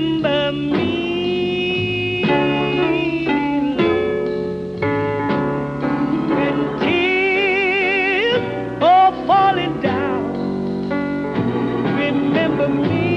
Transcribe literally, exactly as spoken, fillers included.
remember me, when tears are falling down. Remember me.